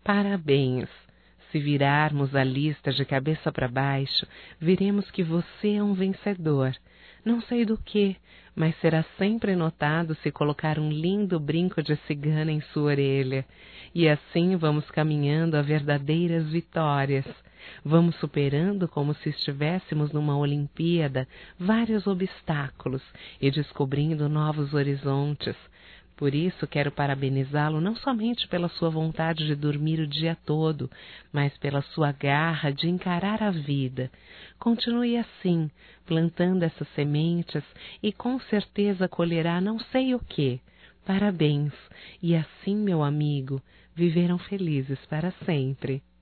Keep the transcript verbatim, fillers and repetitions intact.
Parabéns! Se virarmos a lista de cabeça para baixo, veremos que você é um vencedor. Não sei do que, mas será sempre notado se colocar um lindo brinco de cigana em sua orelha. E assim vamos caminhando a verdadeiras vitórias. Vamos superando como se estivéssemos numa Olimpíada vários obstáculos e descobrindo novos horizontes. Por isso quero parabenizá-lo não somente pela sua vontade de dormir o dia todo, mas pela sua garra de encarar a vida. Continue assim, plantando essas sementes e com certeza colherá não sei o quê. Parabéns! E assim, meu amigo, viverão felizes para sempre.